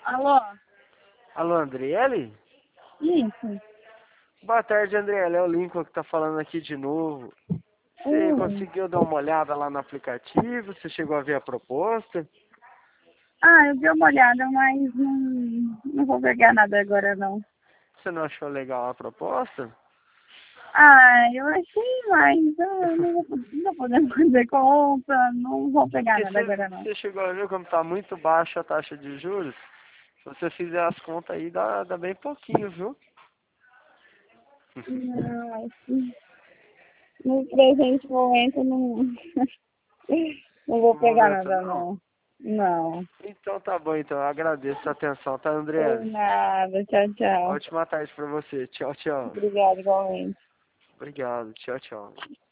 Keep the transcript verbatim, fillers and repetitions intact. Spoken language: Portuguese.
Alô? Alô, Andriele? Isso. Boa tarde, Andriele. É o Lincoln que tá falando aqui de novo. Você Hum. conseguiu dar uma olhada lá no aplicativo? Você chegou a ver a proposta? Ah, eu dei uma olhada, mas não, não vou pegar nada agora, não. Você não achou legal a proposta? Ah, eu achei, mas ah, não vou, não vou poder fazer compra, não vou pegar Porque nada você, agora, não. você chegou a ver como tá muito baixa a taxa de juros? Se você fizer as contas aí, dá, dá bem pouquinho, viu? Não, acho que no presente momento não, não vou No pegar momento nada, não. não. Não. Então tá bom, então. Eu agradeço a atenção, tá, Por Andriele? nada. Tchau, tchau. Ótima tarde pra você. Tchau, tchau. Obrigada, igualmente. Obrigado. Tchau, tchau.